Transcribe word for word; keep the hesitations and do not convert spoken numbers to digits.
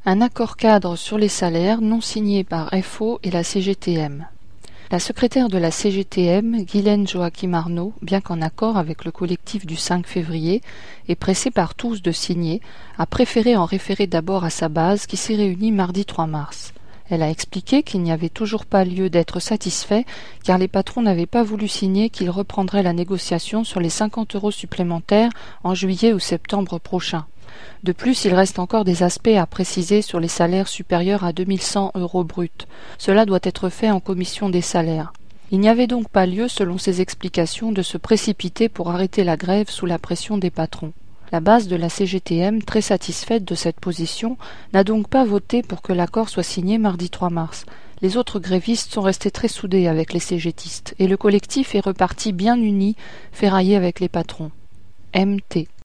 Un accord cadre sur les salaires non signé par F O et la C G T M. La secrétaire de la C G T M, Guylaine Joachim Arnaud, bien qu'en accord avec le collectif du cinq février et pressée par tous de signer, a préféré en référer d'abord à sa base qui s'est réunie mardi trois mars. Elle a expliqué qu'il n'y avait toujours pas lieu d'être satisfait car les patrons n'avaient pas voulu signer qu'ils reprendraient la négociation sur les cinquante euros supplémentaires en juillet ou septembre prochain. De plus, il reste encore des aspects à préciser sur les salaires supérieurs à deux mille cent euros bruts. Cela doit être fait en commission des salaires. Il n'y avait donc pas lieu, selon ses explications, de se précipiter pour arrêter la grève sous la pression des patrons. La base de la C G T M, très satisfaite de cette position, n'a donc pas voté pour que l'accord soit signé mardi trois mars. Les autres grévistes sont restés très soudés avec les cégétistes, et le collectif est reparti bien uni, ferraillé avec les patrons. M T